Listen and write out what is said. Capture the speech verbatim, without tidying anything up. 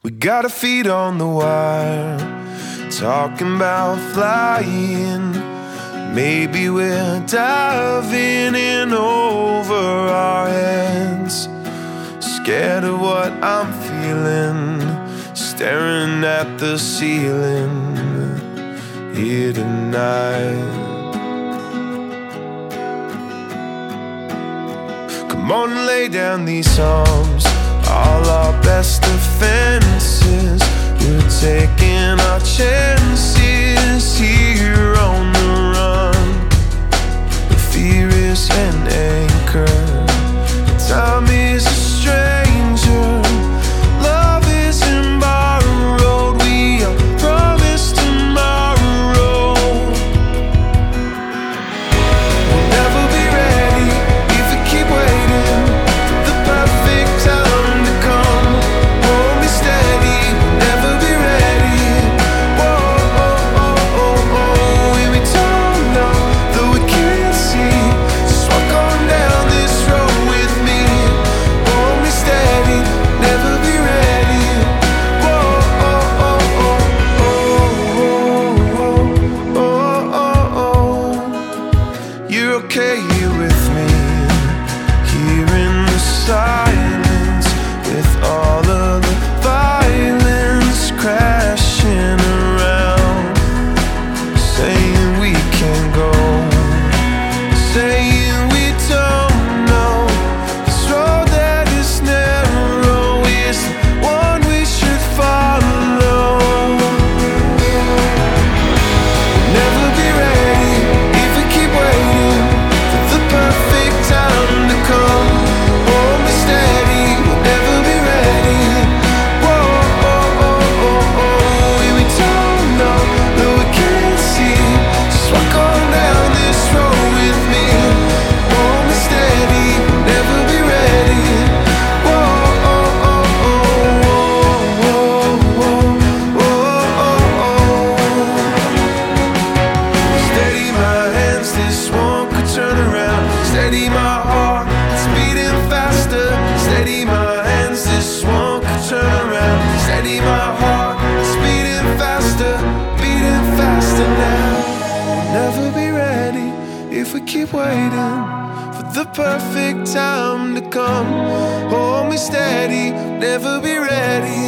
We got our feet on the wire, talking about flying. Maybe we're diving in over our heads, scared of what I'm feeling, staring at the ceiling here tonight. Come on and lay down these arms, all our best defenses. We're taking our chances here on the run. The fear is an anchor, time is a stranger. Love isn't borrowed, we are promised tomorrow. We'll never be ready if we keep waiting for the perfect time to come. Hold me steady, we'll never be ready. Whoa, oh, oh, oh, oh. And we don't know, though we can't see. Just walk on down this road with me. Hold me steady, never be ready. Whoa, oh, oh, oh, oh, oh, oh, oh. You're okay here with me, here in the silence, with all of the violence crashing around, saying we can't go, saying we don't know. This road that is narrow is the one we should follow. We'll never be ready if we keep waiting for the perfect time to come. Hold me steady, we'll never be ready. Whoa, oh, oh, oh, oh. And we don't know, though we can't see. Just walk on down this road with me. Hold me steady, we'll never be ready. Whoa, oh, oh, oh, oh, oh, oh, oh, oh. Steady my hands, this one could turn around. Steady my heart, it's beating faster. Steady my hands, this one could turn around. Steady my heart, it's beating faster, beating faster now. We'll never be ready if we keep waiting for the perfect time to come. Hold me steady, never be ready.